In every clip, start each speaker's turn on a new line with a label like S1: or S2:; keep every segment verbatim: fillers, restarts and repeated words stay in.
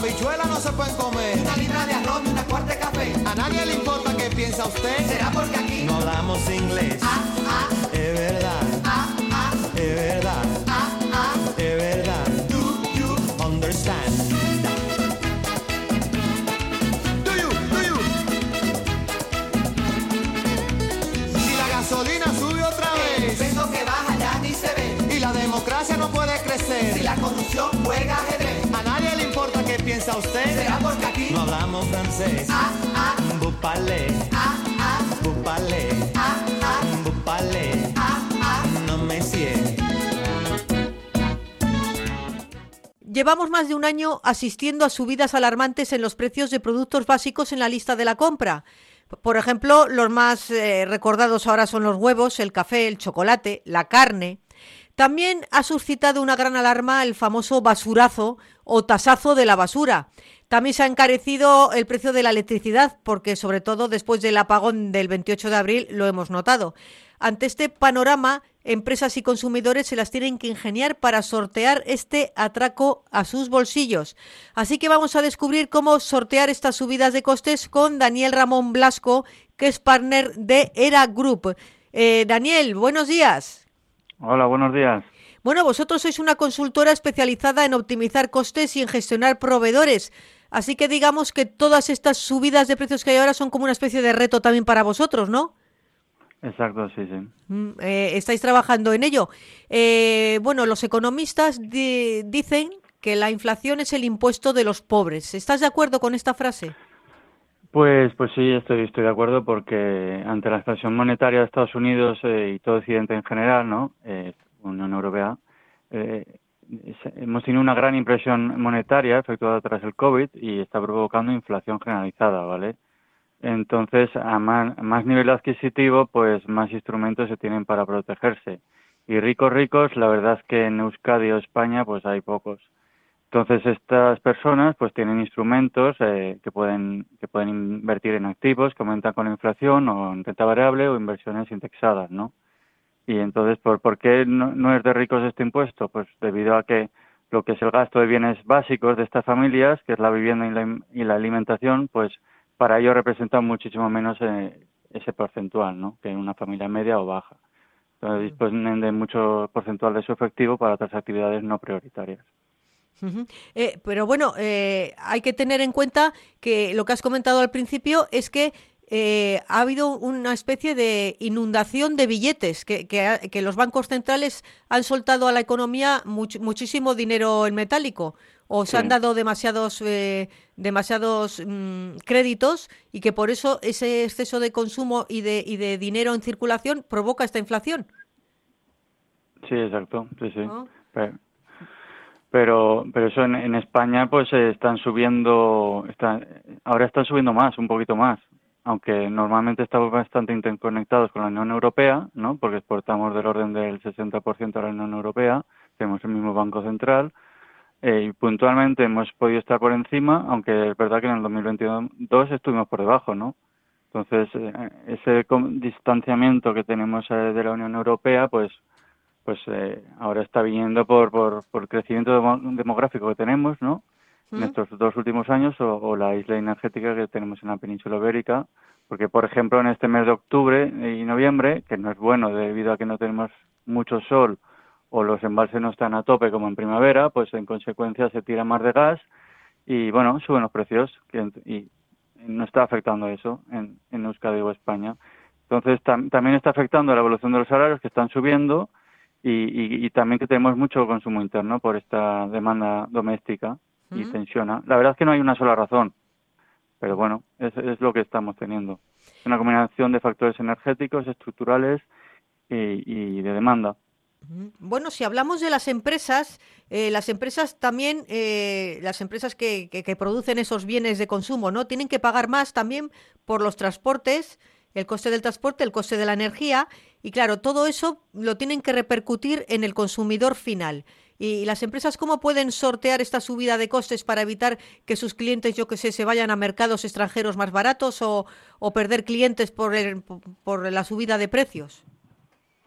S1: habichuelas no se pueden comer.
S2: Una libra de arroz y una cuarta de café.
S1: A nadie le importa qué piensa usted.
S2: ¿Será porque aquí
S1: no hablamos inglés?
S2: Ah, ah,
S1: es verdad.
S2: ah, ah,
S1: es verdad.
S2: ah, ah.
S1: es verdad.
S2: Do you
S1: Understand? Do you, do you? Si la gasolina sube otra
S2: El
S1: vez
S2: peso que baja ya ni se ve.
S1: y la democracia no puede
S2: Si
S1: crecer,
S2: la corrupción juega ajedrez.
S1: a nadie le importa qué piensa usted.
S2: ¿Será porque aquí
S1: No hablamos francés.
S2: Ah, ah,
S1: Vous parlez,
S2: ah, ah,
S1: vous parlez,
S2: ah, ah,
S1: vous parlez.
S2: ah, ah.
S1: No me sigue.
S3: Llevamos más de un año asistiendo a subidas alarmantes en los precios de productos básicos en la lista de la compra. Por ejemplo, los más eh, recordados ahora son los huevos, el café, el chocolate, la carne. También ha suscitado una gran alarma el famoso basurazo o tasazo de la basura. También se ha encarecido el precio de la electricidad, porque sobre todo después del apagón del veintiocho de abril lo hemos notado. Ante este panorama, empresas y consumidores se las tienen que ingeniar para sortear este atraco a sus bolsillos. Así que vamos a descubrir cómo sortear estas subidas de costes con Daniel Ramón Blasco, que es partner de Era Group. Eh, Daniel, buenos días.
S4: Hola, buenos días.
S3: Bueno, vosotros sois una consultora especializada en optimizar costes y en gestionar proveedores. Así que digamos que todas estas subidas de precios que hay ahora son como una especie de reto también para vosotros, ¿no?
S4: Exacto, sí, sí.
S3: Mm, eh, estáis trabajando en ello. Eh, bueno, los economistas di- dicen que la inflación es el impuesto de los pobres. ¿Estás de acuerdo con esta frase?
S4: Pues, pues sí, estoy, estoy de acuerdo porque ante la expansión monetaria de Estados Unidos eh, y todo Occidente en general, ¿no? Eh, Unión Europea, eh, es- hemos tenido una gran impresión monetaria efectuada tras el COVID y está provocando inflación generalizada, ¿vale? Entonces, a más, más nivel adquisitivo, pues más instrumentos se tienen para protegerse. Y ricos, ricos, la verdad es que en Euskadi o España, pues hay pocos. Entonces, estas personas, pues tienen instrumentos eh, que pueden que pueden invertir en activos que aumentan con la inflación o en renta variable o inversiones indexadas, ¿no? Y entonces, ¿por, por qué no, no es de ricos este impuesto? Pues debido a que lo que es el gasto de bienes básicos de estas familias, que es la vivienda y la, y la alimentación, pues para ellos representan muchísimo menos eh, ese porcentual, ¿no? Que en una familia media o baja. Entonces disponen de mucho porcentual de su efectivo para otras actividades no prioritarias.
S3: Ujú. Eh, pero bueno, eh, hay que tener en cuenta que lo que has comentado al principio es que eh, ha habido una especie de inundación de billetes, que, que, ha- que los bancos centrales han soltado a la economía much- muchísimo dinero en metálico, o se
S4: Sí.
S3: han dado demasiados, eh, demasiados mm, créditos, y que por eso ese exceso de consumo y de, y de dinero en circulación provoca esta inflación,
S4: Sí, exacto, sí, sí.
S3: ¿no?
S4: Pero, pero, pero eso en, en España pues eh, están subiendo, están, ahora están subiendo más, un poquito más, aunque normalmente estamos bastante interconectados con la Unión Europea, ¿no? Porque exportamos del orden del sesenta por ciento a la Unión Europea, tenemos el mismo Banco Central, eh, y puntualmente hemos podido estar por encima, aunque es verdad que en el dos mil veintidós estuvimos por debajo, ¿no? Entonces, eh, ese com- distanciamiento que tenemos eh, de la Unión Europea, pues pues eh, ahora está viniendo por, por, por el crecimiento demo- demográfico que tenemos, ¿no? En
S3: ¿Mm?
S4: estos dos últimos años, o, o la isla energética que tenemos en la península ibérica, porque, por ejemplo, en este mes de octubre y noviembre, que no es bueno debido a que no tenemos mucho sol o los embalses no están a tope como en primavera, pues en consecuencia se tira más de gas y, bueno, suben los precios que, y no está afectando eso en, en Euskadi o España. Entonces, tam- también está afectando la evolución de los salarios que están subiendo y, y, y también que tenemos mucho consumo interno por esta demanda doméstica y
S3: ¿Mm?
S4: tensiona. La verdad es que no hay una sola razón, pero bueno, es, es lo que estamos teniendo. Es una combinación de factores energéticos, estructurales y, y de demanda.
S3: Ujú. Bueno, si hablamos de las empresas, eh, las empresas también, eh, las empresas que, que, que producen esos bienes de consumo, ¿no? Tienen que pagar más también por los transportes, el coste del transporte, el coste de la energía, y claro, todo eso lo tienen que repercutir en el consumidor final. Y las empresas, ¿cómo pueden sortear esta subida de costes para evitar que sus clientes, yo qué sé, se vayan a mercados extranjeros más baratos o, o perder clientes por, el, por la subida de precios?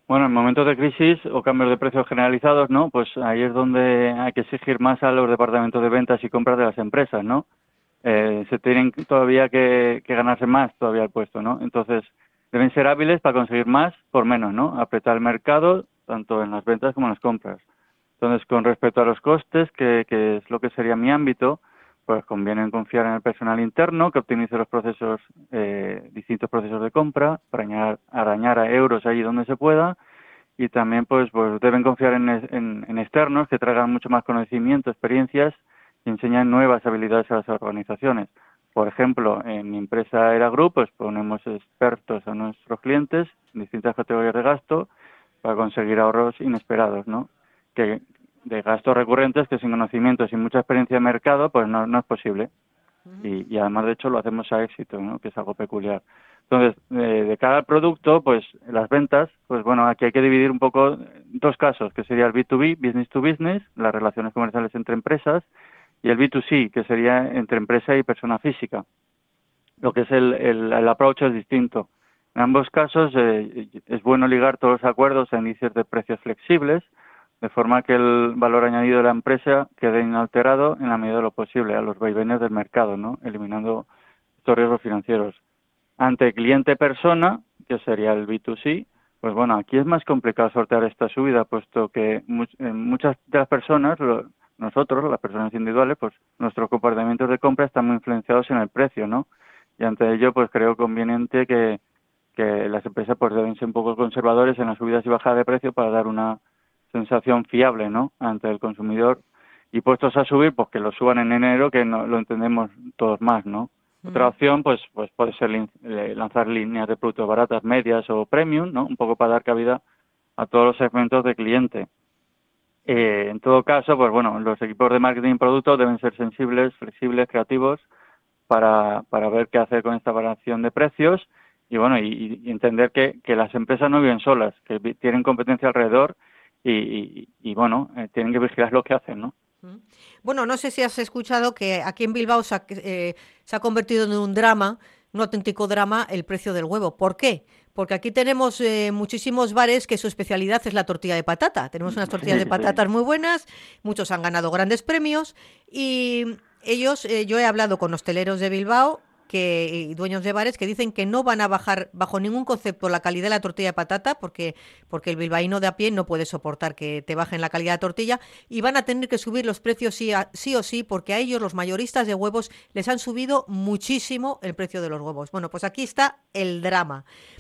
S4: Bueno, en momentos de crisis o cambios de precios generalizados, ¿no? Pues ahí es donde hay que exigir más a los departamentos de ventas y compras de las empresas, ¿no? Eh, se tienen todavía que, que ganarse más todavía el puesto, ¿no? Entonces, deben ser hábiles para conseguir más por menos, ¿no? Apretar el mercado, tanto en las ventas como en las compras. Entonces, con respecto a los costes, que, que es lo que sería mi ámbito, pues conviene confiar en el personal interno que optimice los procesos, eh, distintos procesos de compra, para arañar, arañar a euros allí donde se pueda, y también pues, pues deben confiar en, en, en externos que traigan mucho más conocimiento, experiencias y enseñan nuevas habilidades a las organizaciones. Por ejemplo, en mi empresa Era Group, pues ponemos expertos a nuestros clientes en distintas categorías de gasto para conseguir ahorros inesperados, ¿no? Que de gastos recurrentes que sin conocimiento, sin mucha experiencia de mercado, pues no, no es posible.
S3: Ujú.
S4: Y, y además, de hecho, lo hacemos a éxito, ¿no? Que es algo peculiar. Entonces, eh, de cara al producto, pues las ventas, pues bueno, aquí hay que dividir un poco dos casos, que sería el B dos B, business to business, las relaciones comerciales entre empresas, y el B dos C, que sería entre empresa y persona física. Lo que es el, el, el approach es distinto. En ambos casos eh, es bueno ligar todos los acuerdos a índices de precios flexibles, de forma que el valor añadido de la empresa quede inalterado en la medida de lo posible a los vaivenes del mercado, ¿no? Eliminando estos riesgos financieros. Ante cliente-persona, que sería el B dos C, pues bueno, aquí es más complicado sortear esta subida, puesto que much, eh, muchas de las personas, lo, nosotros, las personas individuales, pues nuestros comportamientos de compra están muy influenciados en el precio, ¿no? Y ante ello, pues creo conveniente que, que las empresas pues deben ser un poco conservadores en las subidas y bajadas de precio para dar una sensación fiable, ¿no?, ante el consumidor, y puestos a subir, pues que lo suban en enero, que no lo entendemos todos más, ¿no? Mm. Otra opción, pues pues puede ser lanzar líneas de productos baratas, medias o premium, ¿no?, un poco para dar cabida a todos los segmentos de cliente. Eh, en todo caso, pues bueno, los equipos de marketing y producto deben ser sensibles, flexibles, creativos, para, para ver qué hacer con esta variación de precios, y bueno, y, y entender que, que las empresas no viven solas, que tienen competencia alrededor. Y, y, y bueno, eh, tienen que vigilar lo que hacen, ¿no?
S3: Bueno, no sé si has escuchado que aquí en Bilbao se ha, eh, se ha convertido en un drama, un auténtico drama, el precio del huevo. ¿Por qué? Porque aquí tenemos eh, muchísimos bares que su especialidad es la tortilla de patata. Tenemos unas tortillas sí, de patatas sí. muy buenas, muchos han ganado grandes premios y ellos, eh, yo he hablado con hosteleros de Bilbao, que y dueños de bares que dicen que no van a bajar bajo ningún concepto la calidad de la tortilla de patata porque, porque el bilbaíno de a pie no puede soportar que te bajen la calidad de tortilla y van a tener que subir los precios sí, a, sí o sí porque a ellos los mayoristas de huevos les han subido muchísimo el precio de los huevos. Bueno, pues aquí está el drama.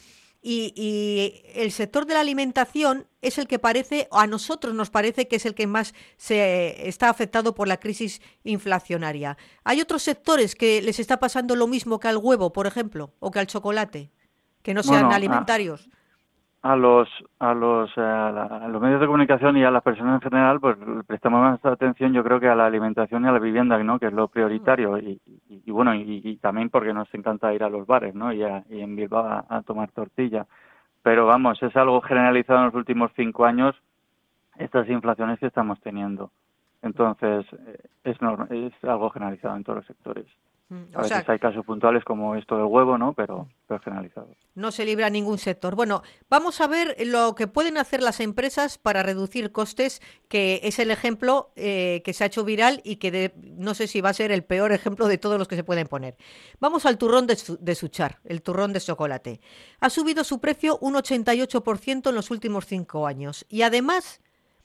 S3: Y, y el sector de la alimentación es el que parece, a nosotros nos parece que es el que más se está afectado por la crisis inflacionaria. ¿Hay otros sectores que les está pasando lo mismo que al huevo, por ejemplo, o que al chocolate, que no sean
S4: bueno,
S3: alimentarios?
S4: A, a los a los a, la, a los medios de comunicación y a las personas en general, pues prestamos más atención, yo creo, que a la alimentación y a la vivienda, ¿no?, que es lo prioritario. Y, y, y bueno, y, y también porque nos encanta ir a los bares, ¿no?, y, a, y en Bilbao a, a tomar tortilla. Pero vamos, es algo generalizado en los últimos cinco años, estas inflaciones que estamos teniendo. Entonces, es, normal, es algo generalizado en todos los sectores. A o veces sea, hay casos puntuales como esto del huevo, ¿no?, pero, pero generalizado.
S3: No se libra ningún sector. Bueno, vamos a ver lo que pueden hacer las empresas para reducir costes, que es el ejemplo eh, que se ha hecho viral y que de, no sé si va a ser el peor ejemplo de todos los que se pueden poner. Vamos al turrón de, de Suchar, el turrón de chocolate. Ha subido su precio un ochenta y ocho por ciento en los últimos cinco años y además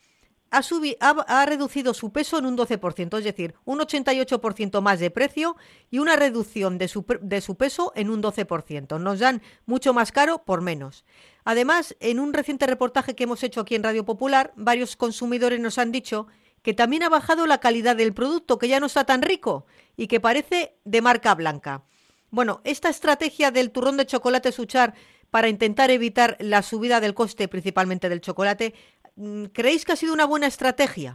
S3: Ha, subi- ha, ha reducido su peso en un doce por ciento, es decir, un ochenta y ocho por ciento más de precio y una reducción de su, de su peso en un doce por ciento. Nos dan mucho más caro por menos. Además, en un reciente reportaje que hemos hecho aquí en Radio Popular, varios consumidores nos han dicho que también ha bajado la calidad del producto, que ya no está tan rico y que parece de marca blanca. Bueno, esta estrategia del turrón de chocolate Suchar para intentar evitar la subida del coste, principalmente del chocolate, ¿creéis que ha sido una buena estrategia?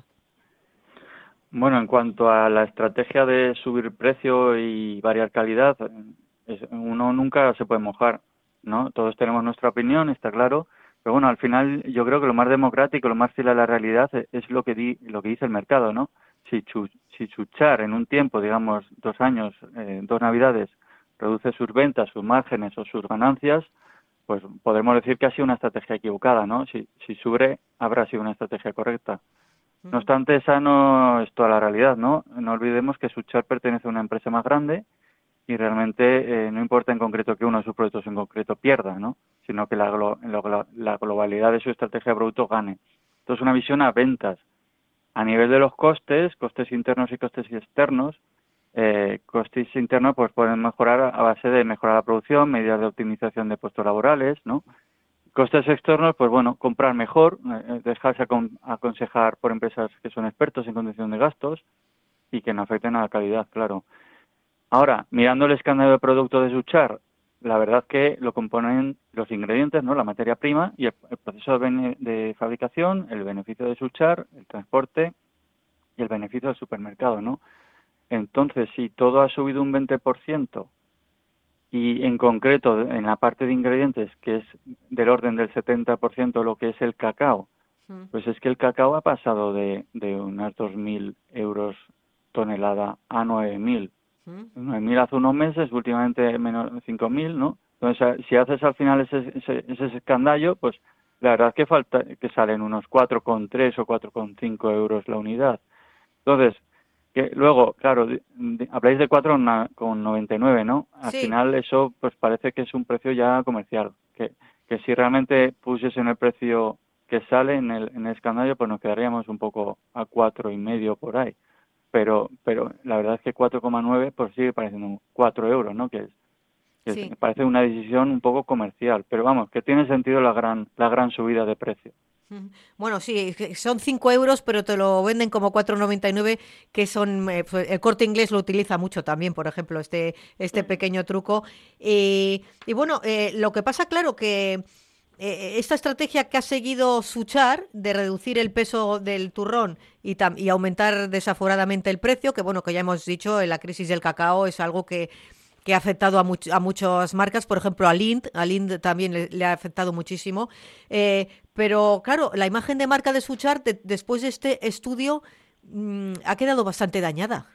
S4: Bueno, en cuanto a la estrategia de subir precio y variar calidad, es, uno nunca se puede mojar, ¿no? Todos tenemos nuestra opinión, está claro, pero bueno, al final yo creo que lo más democrático, lo más fiel a la realidad es, es lo que di, lo que dice el mercado, ¿no? Si, chu, si Suchar en un tiempo, digamos dos años, eh, dos navidades, reduce sus ventas, sus márgenes o sus ganancias, pues podemos decir que ha sido una estrategia equivocada, ¿no? Si, si sube, habrá sido una estrategia correcta. No obstante, esa no es toda la realidad, ¿no? No olvidemos que Suchar pertenece a una empresa más grande y realmente eh, no importa en concreto que uno de sus productos en concreto pierda, ¿no? Sino que la, glo la, la globalidad de su estrategia de producto gane. Entonces, una visión a ventas. A nivel de los costes, costes internos y costes externos, eh, costes internos pues pueden mejorar a base de mejorar la producción, medidas de optimización de puestos laborales, ¿no? Costes externos, pues bueno, comprar mejor, eh, dejarse acon aconsejar por empresas que son expertos en contención de gastos y que no afecten a la calidad, claro. Ahora, mirando el escándalo de producto de Suchar, la verdad que lo componen los ingredientes, ¿no? La materia prima y el, el proceso de, de fabricación, el beneficio de Suchar, el transporte y el beneficio del supermercado, ¿no? Entonces, si todo ha subido un veinte por ciento y en concreto en la parte de ingredientes, que es del orden del setenta por ciento lo que es el cacao, pues es que el cacao ha pasado de, de unos dos mil euros tonelada a nueve mil. nueve mil hace unos meses, últimamente menos cinco mil, ¿no? Entonces, si haces al final ese, ese, ese escandallo, pues la verdad es que falta que salen unos cuatro coma tres o cuatro coma cinco euros la unidad. Entonces, que luego, claro, de, de, habláis de cuatro coma noventa y nueve, ¿no? Al
S3: Sí.
S4: final eso pues parece que es un precio ya comercial, que, que si realmente pusiesen el precio que sale en el, en el escandallo, pues nos quedaríamos un poco a cuatro y medio por ahí. Pero pero la verdad es que cuatro coma nueve pues sigue pareciendo cuatro euros, ¿no? Que, es, que
S3: Sí.
S4: es, parece una decisión un poco comercial, pero vamos, que tiene sentido la gran la gran subida de precio.
S3: Bueno, sí, son cinco euros, pero te lo venden como cuatro noventa y nueve, que son, eh, el Corte Inglés lo utiliza mucho también, por ejemplo, este, este pequeño truco. Y, y bueno, eh, lo que pasa, claro, que eh, esta estrategia que ha seguido Suchar de reducir el peso del turrón y, tam y aumentar desaforadamente el precio, que bueno, que ya hemos dicho, en la crisis del cacao es algo que que ha afectado a, much a muchas marcas, por ejemplo a Lindt, a Lindt también le, le ha afectado muchísimo, eh, pero claro, la imagen de marca de Suchar de, después de este estudio mmm, ha quedado bastante dañada.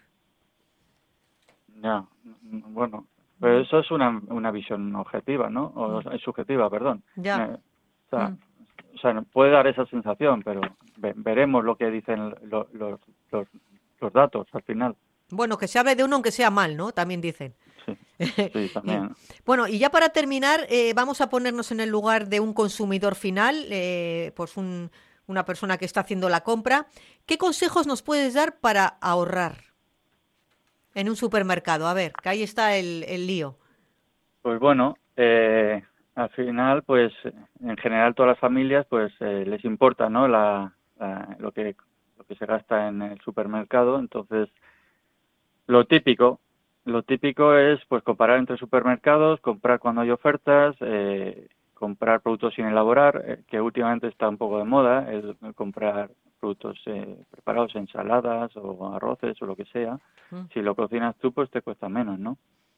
S4: Ya, bueno, pero eso es una, una visión objetiva, ¿no? O mm. subjetiva, perdón.
S3: Ya.
S4: Eh, o, sea,
S3: mm.
S4: o sea, puede dar esa sensación, pero ve veremos lo que dicen lo, los, los, los datos al final.
S3: Bueno, que se hable de uno aunque sea mal, ¿no? También dicen.
S4: Sí, sí, también.
S3: Bueno, y ya para terminar, eh, vamos a ponernos en el lugar de un consumidor final, eh, pues un, una persona que está haciendo la compra. ¿Qué consejos nos puedes dar para ahorrar en un supermercado? A ver, que ahí está el, el lío.
S4: Pues bueno, eh, al final, pues en general todas las familias, pues eh, les importa, ¿no? La, la, lo que lo que se gasta en el supermercado. Entonces, lo típico. Lo típico es pues comparar entre supermercados, comprar cuando hay ofertas, eh, comprar productos sin elaborar, eh, que últimamente está un poco de moda, el, el comprar productos eh, preparados, ensaladas o arroces o lo que sea. Mm. Si lo cocinas tú, pues te cuesta menos, ¿no?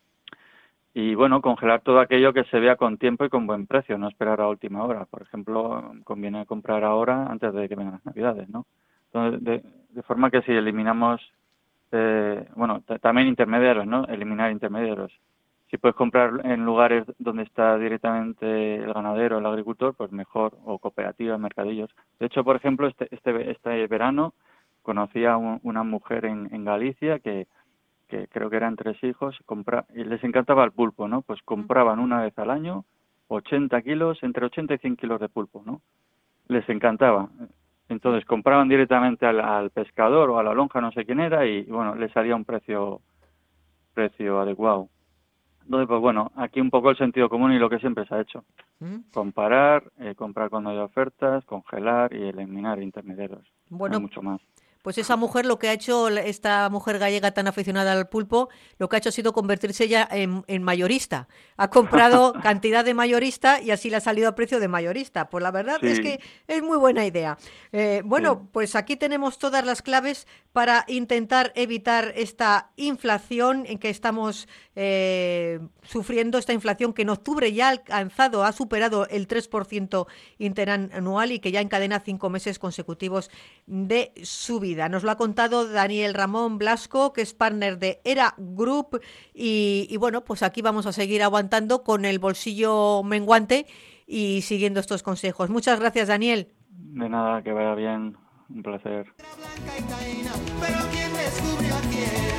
S4: Y bueno, congelar todo aquello que se vea con tiempo y con buen precio, no esperar a última hora. Por ejemplo, conviene comprar ahora antes de que vengan las Navidades, ¿no? Entonces, de, de forma que si eliminamos Eh, bueno, también intermediarios, ¿no? Eliminar intermediarios. Si puedes comprar en lugares donde está directamente el ganadero, el agricultor, pues mejor, o cooperativas, mercadillos. De hecho, por ejemplo, este este, este verano conocí a un, una mujer en, en Galicia que, que creo que eran tres hijos, compra, y les encantaba el pulpo, ¿no? Pues compraban una vez al año ochenta kilos, entre ochenta y cien kilos de pulpo, ¿no? Les encantaba. Entonces compraban directamente al, al pescador o a la lonja, no sé quién era, y bueno, les salía un precio precio adecuado. Entonces, pues bueno, aquí un poco el sentido común y lo que siempre se ha hecho. ¿Mm? Comparar, eh, comprar cuando hay ofertas, congelar y eliminar intermediarios.
S3: Bueno,
S4: no hay mucho más.
S3: Pues esa mujer, lo que ha hecho, esta mujer gallega tan aficionada al pulpo, lo que ha hecho ha sido convertirse ella en, en mayorista. Ha comprado cantidad de mayorista y así le ha salido a precio de mayorista. Pues la verdad sí. es que es muy buena idea. Eh, bueno, sí. pues aquí tenemos todas las claves para intentar evitar esta inflación en que estamos eh, sufriendo, esta inflación que en octubre ya ha alcanzado, ha superado el tres por ciento interanual y que ya encadena cinco meses consecutivos de su vida. Nos lo ha contado Daniel Ramón Blasco, que es partner de Era Group, y, y bueno, pues aquí vamos a seguir aguantando con el bolsillo menguante y siguiendo estos consejos. Muchas gracias, Daniel.
S4: De nada, que vaya bien, un placer.
S2: Blanca y taína, pero ¿quién descubrió a quién?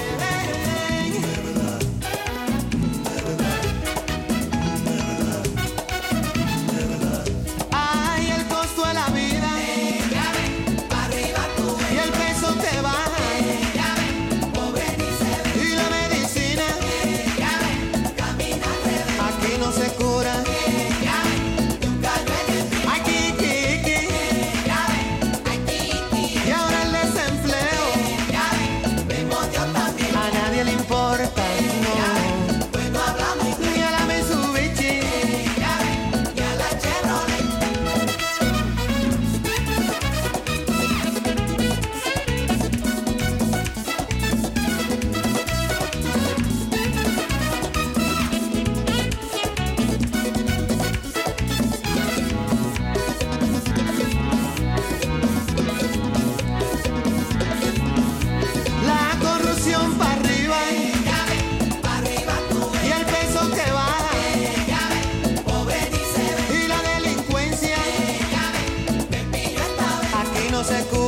S2: Ay, el costo de la vida, pa' arriba tú, y el peso te baja, pobre ni se ve, y la medicina, camina al revés, aquí no se cura, nunca llueve, aquí, aquí, y ahora el desempleo, mismo Dios también, a nadie le importa, no, pues no hablamos, ni a la Mitsubishi, ni a la Chevrolet. La corrupción para arriba, pa' arriba tú, y el peso que baja, pobre ni se ve, y la delincuencia, aquí no se cura.